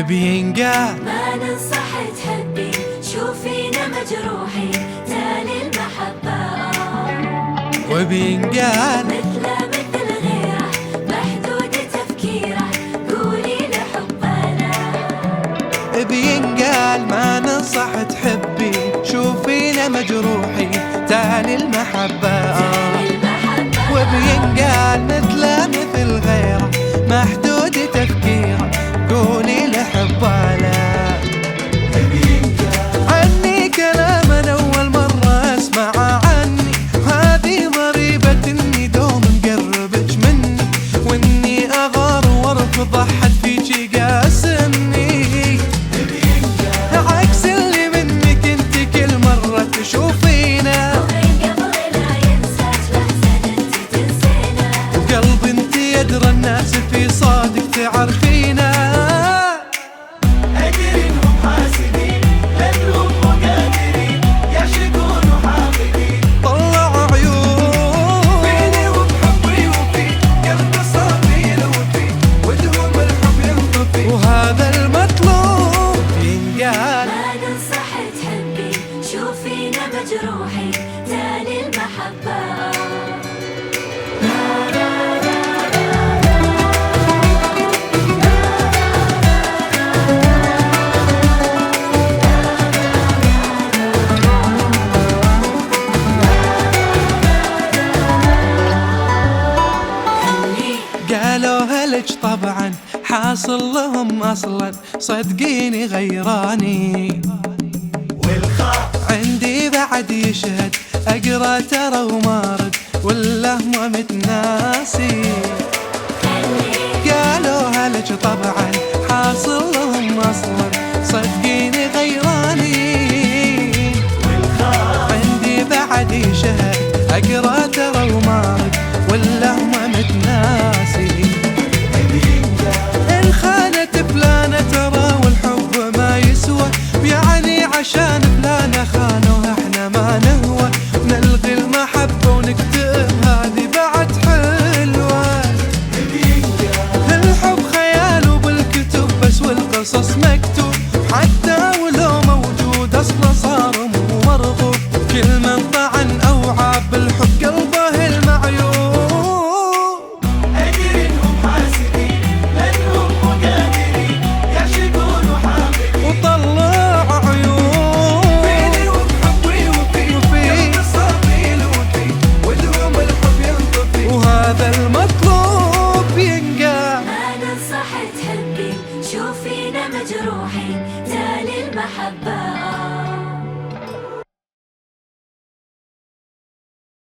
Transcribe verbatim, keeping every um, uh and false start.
بينقال ما ننصح تحبي شوفينا مجروحين تالي المحبة وبينقال مثله مثل غيره محدود تفكيره قولي لحبنا بينقال ما ننصح تحبي شوفينا مجروحين تالي المحبة وبينقال مثله مثل غيره محدود تفكيره قولي لحباله. عني كلام انا اول مرة اسمعه عني هذه ضريبة اني دوم مقربج مني واني اغار وارفض احد فيجي قاسمني عكس اللي منك انت كل مرة تشوفينا وقلب انت يدرى الناس في صادق تعرفينا. أدري إنهم حاسدين لأنهم مقادرين يعشقون وحاقدين طلع عيون فيني وبحبي وفي قلب صافي وفي ودهم الحب ينطفي وهذا المطلوب ينقال. ما ننصح تحبي شوفينا مجروحين تالي المحبة قالوا هلج طبعا حاصل لهم اصلا صدقيني غيراني والخاف عندي بعد يشهد اقرا ترى ومارد ولا هو متناسي. قالوا هلج طبعا حاصل لهم اصلا صدقيني غيراني والخاف عندي بعد يشهد اقرا ترى ومارد ولا هو متناسي. إن خانت فلانة ترى والحب ما يسوى يعني عشان فلانة خانوا احنا ما نهوى نلغي المحبة ونكتب هذه بعد حلوة. الحب خيال وبالكتب بس والقصص مكتوب حتى ولو موجود اصلا صار مو مرغوب كل من طعن او عاب الحب قلبه المعيوب. أدري إنهم حاسدين لأنهم مقادرين يعشقون وحاقدين وطلع عيون فيني وبحبي وفي وفي قلب صافي وفي ودهم الحب ينطفي وهذا المطلوب ينقال. ما ننصح تحبي شوفينا مجروحين تالي المحبة